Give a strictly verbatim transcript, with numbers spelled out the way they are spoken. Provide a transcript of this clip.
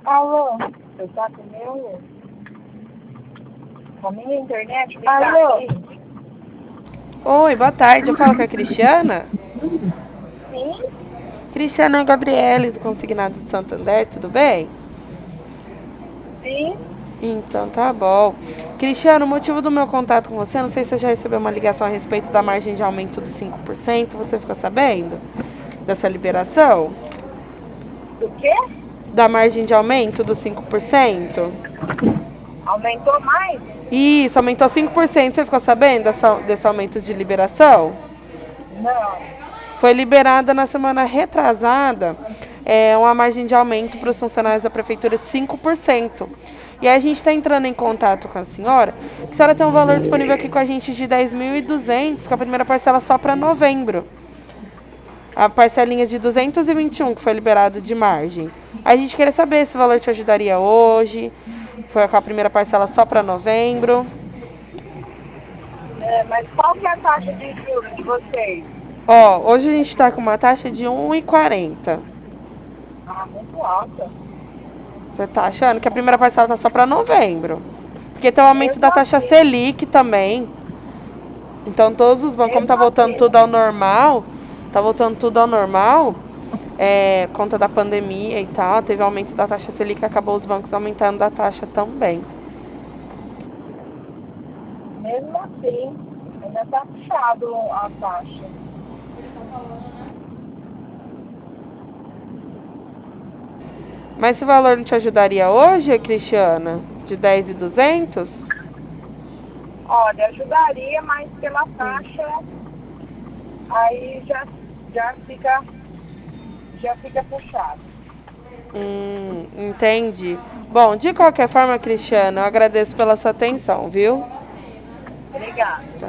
Alô? Você tá com o meu? Com a minha internet? Alô? Oi, boa tarde. Eu falo com a Cristiana. Sim? Cristiana Gabriele, do Consignado de Santander, tudo bem? Sim? Então tá bom. Cristiano, o motivo do meu contato com você, não sei se você já recebeu uma ligação a respeito da margem de aumento dos cinco por cento. Você ficou sabendo dessa liberação? O quê? Da margem de aumento dos cinco por cento? Aumentou mais? Isso, aumentou cinco por cento. Você ficou sabendo dessa, desse aumento de liberação? Não. Foi liberada na semana retrasada é, uma margem de aumento para os funcionários da prefeitura de cinco por cento. E aí a gente está entrando em contato com a senhora, que a senhora tem um valor disponível aqui com a gente de dez mil e duzentos, com a primeira parcela só para novembro. A parcelinha de duzentos e vinte e um que foi liberado de margem. A gente queria saber se o valor te ajudaria hoje. Foi com a primeira parcela só para novembro. É, mas qual que é a taxa de juros de vocês? Ó, hoje a gente está com uma taxa de um e quarenta. Ah, muito alta. Você tá achando que a primeira parcela tá só para novembro? Porque tem o aumento Mesmo da taxa assim, Selic também. Então todos os bancos, como tá mesmo voltando assim. tudo ao normal, tá voltando tudo ao normal, é, conta da pandemia e tal, teve aumento da taxa Selic, acabou os bancos aumentando a taxa também. Mesmo assim, ainda tá puxado a taxa. Mas esse valor não te ajudaria hoje, Cristiana? De dez mil e duzentos? Olha, ajudaria, mas pela taxa, aí já, já fica, já fica puxado. Hum, entendi. Bom, de qualquer forma, Cristiana, eu agradeço pela sua atenção, viu? Obrigada.